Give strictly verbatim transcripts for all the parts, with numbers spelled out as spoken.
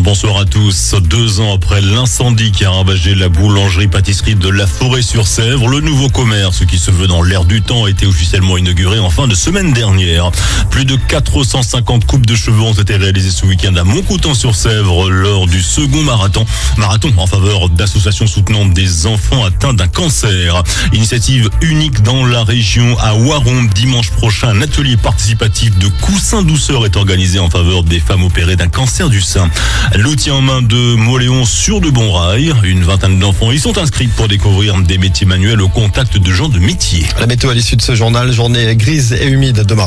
Bonsoir à tous. Deux ans après l'incendie qui a ravagé la boulangerie-pâtisserie de La Forêt-sur-Sèvre, le nouveau commerce qui se veut dans l'air du temps a été officiellement inauguré en fin de semaine dernière. Plus de quatre cent cinquante coupes de cheveux ont été réalisées ce week-end à Montcoutan-sur-Sèvre lors du second marathon. Marathon en faveur d'associations soutenant des enfants atteints d'un cancer. Initiative unique dans la région à Waron. Dimanche prochain, un atelier participatif de coussins douceur est organisé en faveur des femmes opérées d'un cancer du sein. L'outil en main de Moléon sur de bons rails. Une vingtaine d'enfants y sont inscrits pour découvrir des métiers manuels au contact de gens de métier. La météo à l'issue de ce journal, journée grise et humide demain.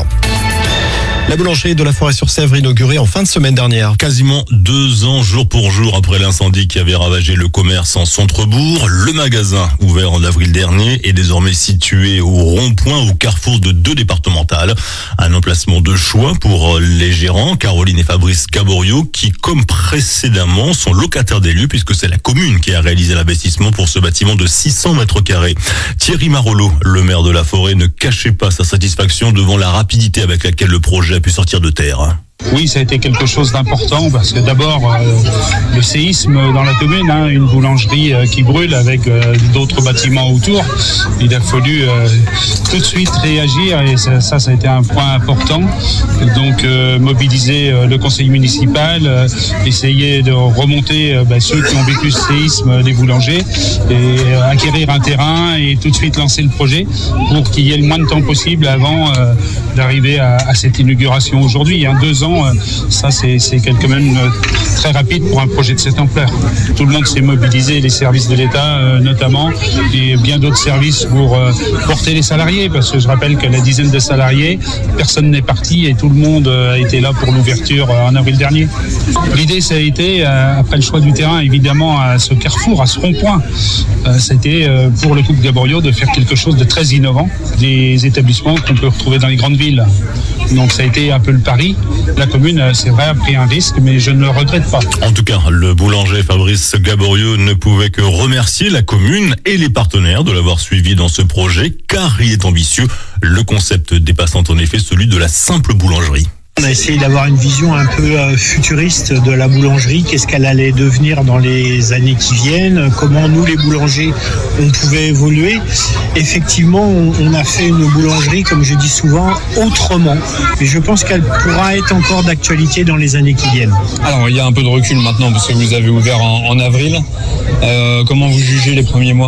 La boulangerie de La Forêt-sur-Sèvre inaugurée en fin de semaine dernière. Quasiment deux ans, jour pour jour, après l'incendie qui avait ravagé le commerce en centre-bourg, le magasin, ouvert en avril dernier, est désormais situé au rond-point au carrefour de deux départementales. Un emplacement de choix pour les gérants, Caroline et Fabrice Gaborio, qui, comme précédemment, sont locataires des lieux puisque c'est la commune qui a réalisé l'investissement pour ce bâtiment de six cents mètres carrés. Thierry Marollo, le maire de La Forêt, ne cachait pas sa satisfaction devant la rapidité avec laquelle le projet a pu sortir de terre. Oui, ça a été quelque chose d'important parce que d'abord, euh, le séisme dans la commune, hein, une boulangerie euh, qui brûle avec euh, d'autres bâtiments autour, il a fallu euh, tout de suite réagir et ça, ça, ça a été un point important. Donc, euh, mobiliser euh, le conseil municipal, euh, essayer de remonter euh, bah, ceux qui ont vécu ce séisme, euh, les boulangers, et euh, acquérir un terrain et tout de suite lancer le projet pour qu'il y ait le moins de temps possible avant euh, d'arriver à, à cette inauguration aujourd'hui. Hein, deux ans, ça c'est, c'est quelque même très rapide pour un projet de cette ampleur. Tout le monde s'est mobilisé, les services de l'État euh, notamment, et bien d'autres services pour euh, porter les salariés, parce que je rappelle que la dizaine de salariés, personne n'est parti et tout le monde euh, a été là pour l'ouverture euh, en avril dernier. L'idée, ça a été, euh, après le choix du terrain, évidemment, à ce carrefour, à ce rond-point, euh, c'était euh, pour le couple Gaborio de faire quelque chose de très innovant, des établissements qu'on peut retrouver dans les grandes villes. Donc ça a été un peu le pari. La commune, c'est vrai, a pris un risque, mais je ne le regrette pas. En tout cas, le boulanger Fabrice Gaborio ne pouvait que remercier la commune et les partenaires de l'avoir suivi dans ce projet, car il est ambitieux. Le concept dépassant en effet celui de la simple boulangerie. On a essayé d'avoir une vision un peu futuriste de la boulangerie, qu'est-ce qu'elle allait devenir dans les années qui viennent, comment nous les boulangers on pouvait évoluer. Effectivement, on a fait une boulangerie, comme je dis souvent, autrement. Mais je pense qu'elle pourra être encore d'actualité dans les années qui viennent. Alors, il y a un peu de recul maintenant parce que vous avez ouvert en, en avril. Euh, comment vous jugez les premiers mois ?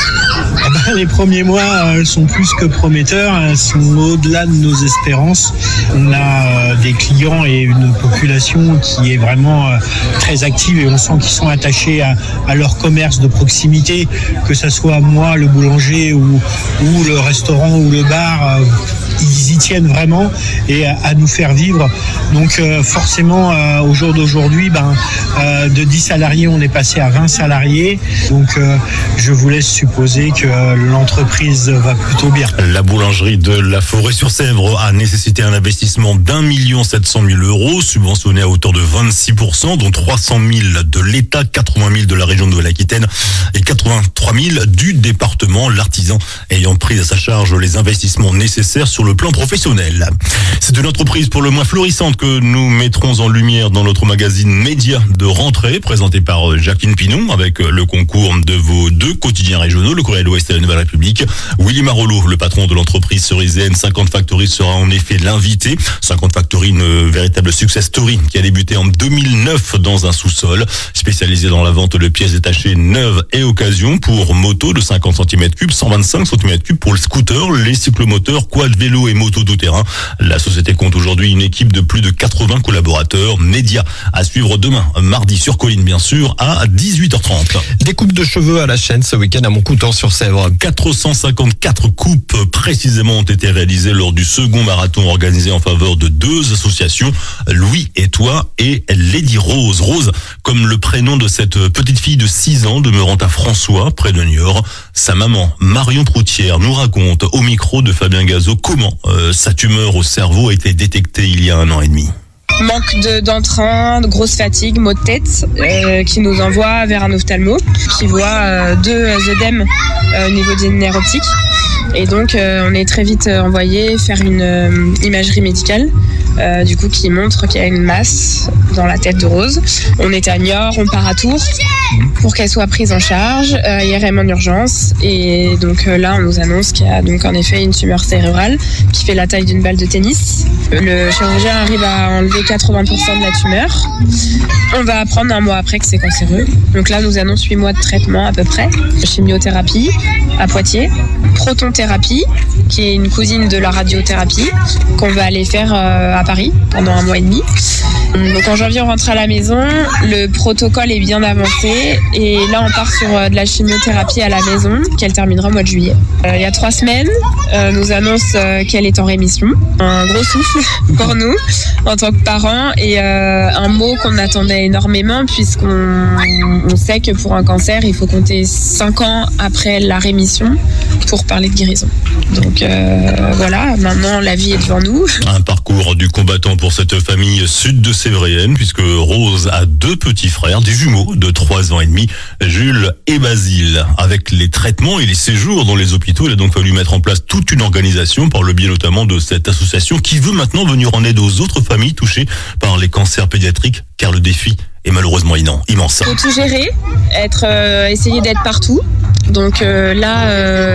Eh ben, les premiers mois euh, sont plus que prometteurs, elles sont au-delà de nos espérances. On a euh, des clients et une population qui est vraiment euh, très active et on sent qu'ils sont attachés à, à leur commerce de proximité, que ce soit moi, le boulanger ou, ou le restaurant ou le bar. Euh, ils y tiennent vraiment et à, à nous faire vivre. Donc euh, forcément, euh, au jour d'aujourd'hui, ben, euh, de dix salariés, on est passé à vingt salariés. Donc euh, je vous laisse supposer que euh, l'entreprise va plutôt bien. La boulangerie de La Forêt-sur-Sèvre a nécessité un investissement d'un million sept cent mille euros, subventionné à hauteur de vingt-six pour cent, dont trois cent mille de l'État, quatre-vingt mille de la région de Nouvelle-Aquitaine et quatre-vingt-trois mille du département, l'artisan ayant pris à sa charge les investissements nécessaires sur le plan professionnel. C'est une entreprise pour le moins florissante que nous mettrons en lumière dans notre magazine Média de rentrée, présenté par Jacqueline Pinon, avec le concours de vos deux quotidiens régionaux, le Courrier de l'Ouest et la Nouvelle République. Willy Marollo, le patron de l'entreprise cerisienne cinquante Factory, sera en effet l'invité. cinquante Factory, une véritable success story qui a débuté en deux mille neuf dans un sous-sol, spécialisé dans la vente de pièces détachées neuves et occasions pour motos de cinquante centimètres cubes, cent vingt-cinq centimètres cubes pour le scooter, les cyclomoteurs, quad, vélo et moto tout-terrain. La société compte aujourd'hui une équipe de plus de quatre-vingts collaborateurs. Média à suivre demain, mardi sur Colline bien sûr, à dix-huit heures trente. Des coupes de cheveux à la chaîne ce week-end à Montcoutan-sur-Sèvre. quatre cent cinquante-quatre coupes précisément ont été réalisées lors du second marathon organisé en faveur de deux associations, Louis et Toi et Lady Rose. Rose, comme le prénom de cette petite fille de six ans demeurant à François, près de Niort. Sa maman, Marion Proutière, nous raconte au micro de Fabien Gazot comment euh, sa tumeur au cerveau a été détectée il y a un an et demi. Manque de, d'entrain, de grosse fatigue, maux de tête, euh, qui nous envoie vers un ophtalmo, qui voit euh, deux œdèmes euh, au niveau des nerfs optiques. Et donc, euh, on est très vite envoyé faire une euh, imagerie médicale, euh, du coup, qui montre qu'il y a une masse dans la tête de Rose. On est à Niort, on part à Tours pour qu'elle soit prise en charge, euh, I R M en urgence. Et donc euh, là, on nous annonce qu'il y a donc en effet une tumeur cérébrale qui fait la taille d'une balle de tennis. Le chirurgien arrive à enlever quatre-vingts pour cent de la tumeur. On va apprendre un mois après que c'est cancéreux. Donc là, on nous annonce huit mois de traitement à peu près. Chimiothérapie à Poitiers, protonthérapie, qui est une cousine de la radiothérapie, qu'on va aller faire euh, à Paris pendant un mois et demi. Donc en janvier, on rentre à la maison, le protocole est bien avancé et là, on part sur euh, de la chimiothérapie à la maison, qu'elle terminera au mois de juillet. Euh, il y a trois semaines, euh, nous annonce euh, qu'elle est en rémission. Un gros souffle pour nous en tant que parents et euh, un mot qu'on attendait énormément puisqu'on on sait que pour un cancer, il faut compter cinq ans après la rémission pour parler de guérison. Donc euh, voilà, maintenant la vie est devant nous. Un parcours du combattant pour cette famille sud de Sévrienne, puisque Rose a deux petits frères, des jumeaux de trois ans et demi, Jules et Basile. Avec les traitements et les séjours dans les hôpitaux, il a donc fallu mettre en place toute une organisation par le biais notamment de cette association qui veut maintenant venir en aide aux autres familles touchées par les cancers pédiatriques, car le défi est malheureusement immense. Il faut tout gérer, être, euh, essayer d'être partout. Donc euh, là,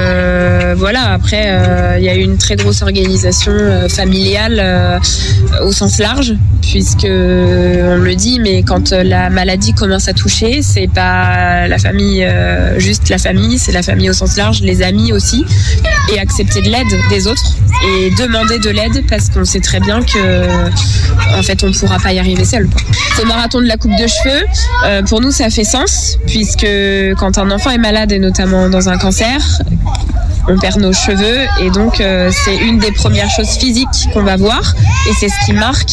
euh, voilà, après, il euh, y a eu une très grosse organisation euh, familiale euh, au sens large, puisque on le dit, mais quand la maladie commence à toucher, c'est pas la famille, euh, juste la famille, c'est la famille au sens large, les amis aussi, et accepter de l'aide des autres et demander de l'aide parce qu'on sait très bien que, en fait, on pourra pas y arriver seul, quoi. Ce marathon de la coupe de cheveux, euh, pour nous, ça fait sens, puisque quand un enfant est malade et notamment dans un cancer, on perd nos cheveux et donc euh, c'est une des premières choses physiques qu'on va voir et c'est ce qui marque.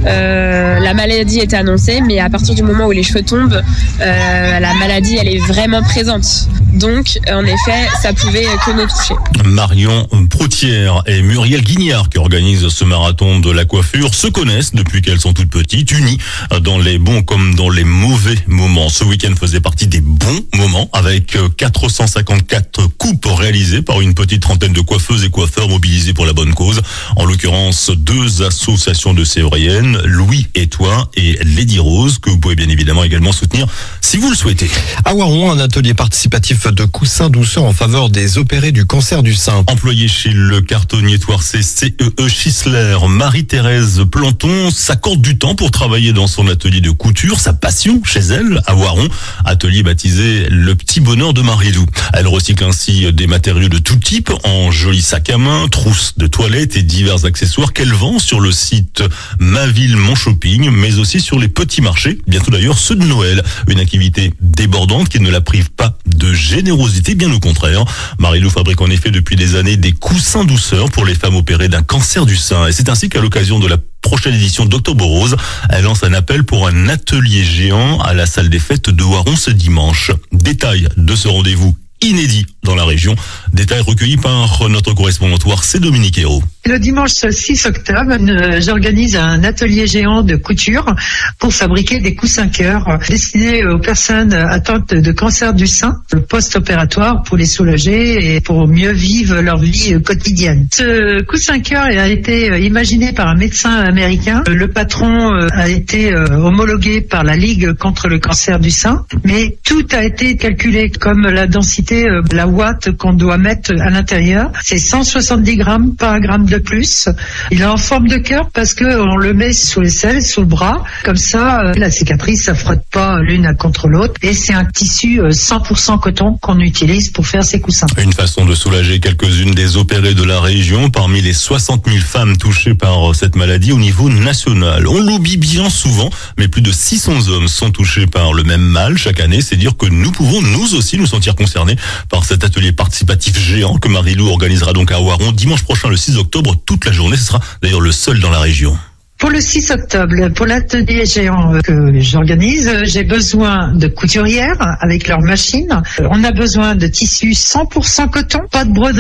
Euh, la maladie est annoncée, mais à partir du moment où les cheveux tombent, euh, la maladie elle est vraiment présente. Donc en effet, ça pouvait que nous toucher. Marion Proutière et Muriel Guignard qui organisent ce marathon de la coiffure se connaissent depuis qu'elles sont toutes petites, unies dans les bons comme dans les mauvais moments. Ce week-end faisait partie des bons moments avec quatre cent cinquante-quatre coupes réalisées par une petite trentaine de coiffeuses et coiffeurs mobilisés pour la bonne cause. En l'occurrence, deux associations de Sévrienne, Louis et Toi et Lady Rose, que vous pouvez bien évidemment également soutenir si vous le souhaitez. À Waron, un atelier participatif de coussins douceur en faveur des opérés du cancer du sein. Employée chez le cartonnier Toircé C E E Schisler, Marie-Thérèse Planton s'accorde du temps pour travailler dans son atelier de couture, sa passion chez elle, à Waron, atelier baptisé Le Petit Bonheur de Marilou. Elle recycle ainsi des matériaux de tout type en jolis sacs à main, trousses de toilette et divers accessoires qu'elle vend sur le site Ma Ville Mon Shopping, mais aussi sur les petits marchés, bientôt d'ailleurs ceux de Noël. Une activité débordante qui ne la prive pas de générosité, bien au contraire. Marilou fabrique en effet depuis des années des coussins douceur pour les femmes opérées d'un cancer du sein. Et c'est ainsi qu'à l'occasion de la prochaine édition d'Octobre Rose, elle lance un appel pour un atelier géant à la salle des fêtes de Waron ce dimanche. Détail de ce rendez-vous inédit dans la région. Détail recueilli par notre correspondante Warsé, Dominique Hérault. Le dimanche six octobre, j'organise un atelier géant de couture pour fabriquer des coussins cœur destinés aux personnes atteintes de cancer du sein, post-opératoire, pour les soulager et pour mieux vivre leur vie quotidienne. Ce coussin cœur a été imaginé par un médecin américain. Le patron a été homologué par la Ligue contre le cancer du sein, mais tout a été calculé comme la densité, la watt qu'on doit mettre à l'intérieur. C'est cent soixante-dix grammes par gramme de plus. Il est en forme de cœur parce que on le met sous les selles, sous le bras. Comme ça, la cicatrice, ça frotte pas l'une contre l'autre. Et c'est un tissu cent pour cent coton qu'on utilise pour faire ces coussins. Une façon de soulager quelques-unes des opérées de la région parmi les soixante mille femmes touchées par cette maladie au niveau national. On l'oublie bien souvent, mais plus de six cents hommes sont touchés par le même mal chaque année. C'est dire que nous pouvons nous aussi nous sentir concernés par cet atelier participatif géant que Marilou organisera donc à Waron dimanche prochain le six octobre, toute la journée. Ce sera d'ailleurs le seul dans la région. Pour le six octobre, pour l'atelier géant que j'organise, j'ai besoin de couturières avec leurs machines. On a besoin de tissus cent pour cent coton, pas de broderie,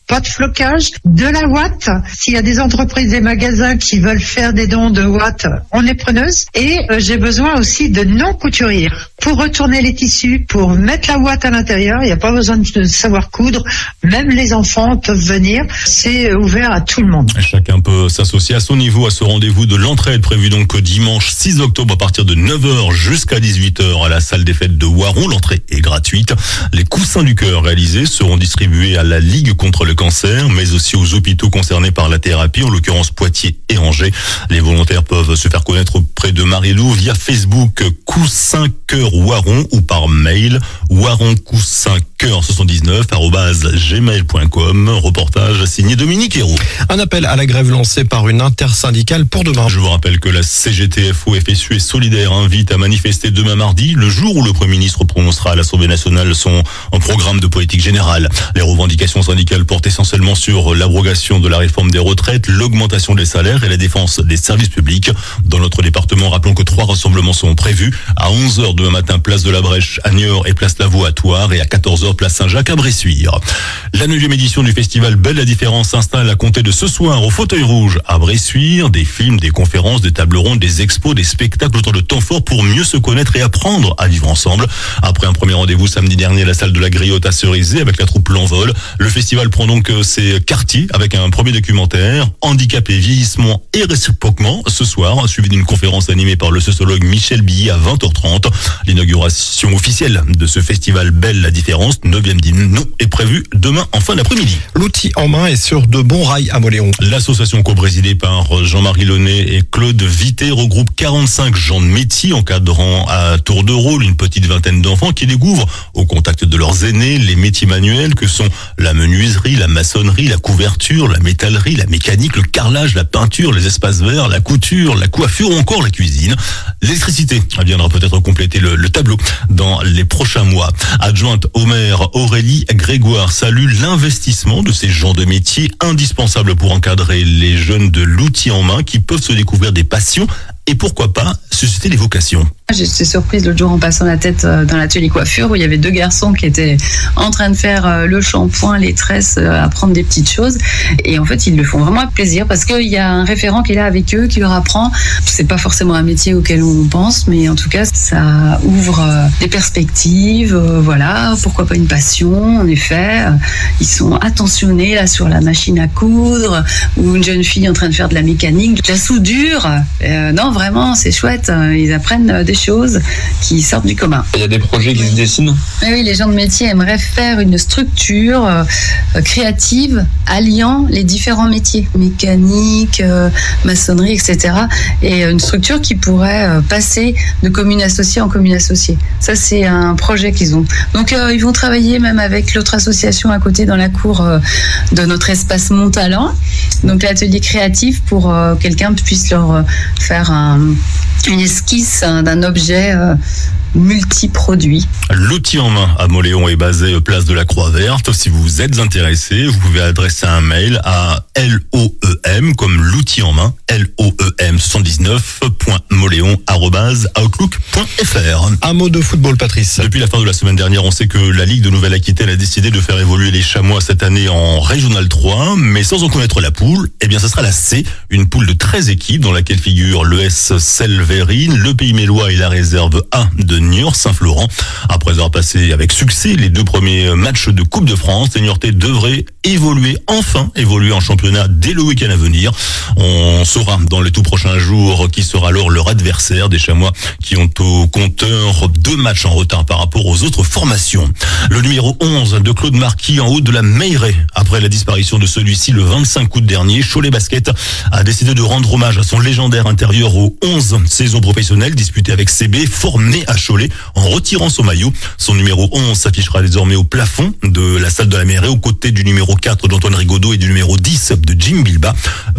pas de flocage, de la ouate. S'il y a des entreprises, des magasins qui veulent faire des dons de ouate, on est preneuse. Et euh, j'ai besoin aussi de non-couturières pour retourner les tissus, pour mettre la ouate à l'intérieur. Il n'y a pas besoin de savoir coudre. Même les enfants peuvent venir. C'est ouvert à tout le monde. Chacun peut s'associer à son niveau à ce rendez-vous de l'entraide prévu donc dimanche six octobre à partir de neuf heures jusqu'à dix-huit heures à la salle des fêtes de Waron. L'entrée est gratuite. Les coussins du cœur réalisés seront distribués à la Ligue contre le cancer, mais aussi aux hôpitaux concernés par la thérapie, en l'occurrence Poitiers et Angers. Les volontaires peuvent se faire connaître auprès de Marie-Lou via Facebook Coussin Cœur Waron ou par mail waroncoussincoeur soixante-dix-neuf arobase gmail point com. Reportage signé Dominique Hérault. Un appel à la grève lancé par une intersyndicale pour demain. Je vous rappelle que la C G T F O F S U et Solidaire invite à manifester demain mardi, le jour où le Premier ministre prononcera à l'Assemblée nationale son programme de politique générale. Les revendications syndicales portent essentiellement sur l'abrogation de la réforme des retraites, l'augmentation des salaires et la défense des services publics. Dans notre département, rappelons que trois rassemblements sont prévus à onze heures demain matin, place de la Brèche à Niort et place Lavaux à Thouars, et à quatorze heures place Saint-Jacques à Bressuire. La neuvième édition du festival Belle la Différence s'installe à compter de ce soir au Fauteuil Rouge à Bressuire. Des films, des conférences, des tables rondes, des expos, des spectacles, autant de temps fort pour mieux se connaître et apprendre à vivre ensemble. Après un premier rendez-vous samedi dernier à la salle de la Griotte à Cerisay avec la troupe L'Envol, le festival prend donc ses quartiers avec un premier documentaire, Handicap et vieillissement et réciproquement, ce soir, suivi d'une conférence animée par le sociologue Michel Billy à vingt heures trente. L'inauguration officielle de ce festival Belle la Différence, neuvième édition, est prévue demain en fin d'après-midi. L'outil en main est sur de bons rails à Mauléon. L'association co-présidée par Jean-Marie Launay et Claude Vité regroupe quarante-cinq gens de métier encadrant à tour de rôle une petite vingtaine d'enfants qui découvrent au contact de leurs aînés les métiers manuels que sont la menuiserie, la maçonnerie, la couverture, la métallerie, la mécanique, le carrelage, la peinture, les espaces verts, la couture, la coiffure ou encore la cuisine. L'électricité viendra peut-être compléter le, le tableau dans les prochains mois. Adjointe au maire Aurélie Grégoire salue l'investissement de ces gens de métier indispensables pour encadrer les jeunes de l'outil en main qui peuvent se découvrir des passions et pourquoi pas susciter des vocations. J'étais surprise l'autre jour en passant la tête dans l'atelier coiffure où il y avait deux garçons qui étaient en train de faire le shampoing, les tresses, apprendre des petites choses. Et en fait, ils le font vraiment avec plaisir parce qu'il y a un référent qui est là avec eux, qui leur apprend. C'est pas forcément un métier auquel on pense, mais en tout cas, ça ouvre des perspectives. Voilà, pourquoi pas une passion, en effet. Ils sont attentionnés là sur la machine à coudre ou une jeune fille en train de faire de la mécanique, de la soudure. Euh, non, vraiment, c'est chouette. Ils apprennent des choses qui sortent du commun. Il y a des projets qui se dessinent. Oui, oui, les gens de métier aimeraient faire une structure euh, créative alliant les différents métiers, mécanique, euh, maçonnerie, et cetera. Et une structure qui pourrait euh, passer de commune associée en commune associée. Ça, c'est un projet qu'ils ont. Donc, euh, ils vont travailler même avec l'autre association à côté dans la cour euh, de notre espace Mon Talent. Donc, l'atelier créatif pour euh, quelqu'un puisse leur euh, faire un, une esquisse hein, d'un objet euh, multiproduit. L'outil en main à Mauléon est basé place de la Croix-Verte. Si vous êtes intéressé, vous pouvez adresser un mail à L O E M comme l'outil en main, L O E M soixante-dix-neuf point mauléon arobase outlook point f r. Un mot de football, Patrice. Depuis la fin de la semaine dernière, on sait que la Ligue de Nouvelle-Aquitaine a décidé de faire évoluer les Chamois cette année en Régional trois, mais sans en connaître la poule. Eh bien, ce sera la C, une poule de treize équipes dans laquelle figurent l'E S Selverine, le Pays Mélois et la réserve A de Niort-Saint-Florent. Après avoir passé avec succès les deux premiers matchs de Coupe de France, les Niortais devraient évoluer, enfin évoluer en championnat dès le week-end à venir. On saura dans les tout prochains jours qui sera alors leur adversaire, des Chamois qui ont au compteur deux matchs en retard par rapport aux autres formations. Le numéro onze de Claude Marquis en haut de la Meilleray. Après la disparition de celui-ci le vingt-cinq août dernier, Cholet Basket a décidé de rendre hommage à son légendaire intérieur aux onze saisons professionnelles disputées avec C B, formé à Cholet en retirant son maillot. Son numéro onze s'affichera désormais au plafond de la salle de la Meilleray aux côtés du numéro quatre d'Antoine Rigaudot et du numéro dix de Jim Bilba.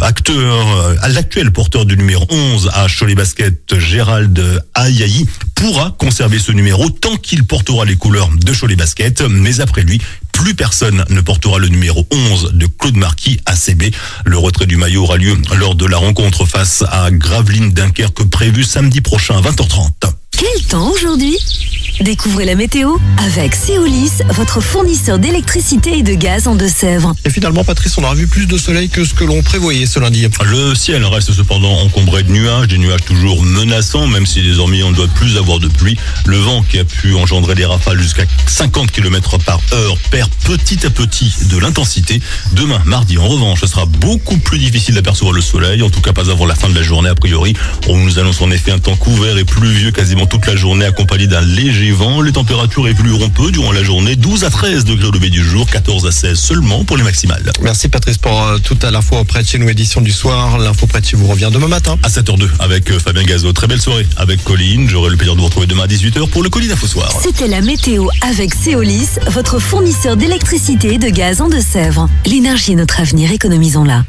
Acteur, à l'actuel porteur du numéro onze à Cholet Basket, Gérald Ayayi, pourra conserver ce numéro tant qu'il portera les couleurs de Cholet Basket, mais après lui, plus personne ne portera le numéro onze de Claude Marquis à C B. Le retrait du maillot aura lieu lors de la rencontre face à Gravelines Dunkerque prévue samedi prochain à vingt heures trente. Quel temps aujourd'hui ? Découvrez la météo avec Céolis, votre fournisseur d'électricité et de gaz en Deux-Sèvres. Et finalement, Patrice, on aura vu plus de soleil que ce que l'on prévoyait ce lundi. Le ciel reste cependant encombré de nuages, des nuages toujours menaçants, même si désormais on ne doit plus avoir de pluie. Le vent qui a pu engendrer des rafales jusqu'à cinquante kilomètres par heure perd petit à petit de l'intensité. Demain, mardi, en revanche, ce sera beaucoup plus difficile d'apercevoir le soleil, en tout cas pas avant la fin de la journée a priori. On nous annonce en effet un temps couvert et pluvieux quasiment toute la journée, accompagné d'un léger vent. Les températures évolueront peu durant la journée, douze à treize degrés au lever du jour, quatorze à seize seulement pour les maximales. Merci Patrice pour euh, toute à la fois près de chez nous édition du soir. L'info près de chez vous revient demain matin. À sept heures deux avec euh, Fabien Gazot. Très belle soirée avec Colline. J'aurai le plaisir de vous retrouver demain à dix-huit heures pour le Colline Info Soir. C'était la météo avec Céolis, votre fournisseur d'électricité et de gaz en Deux-Sèvres. L'énergie est notre avenir, économisons-la.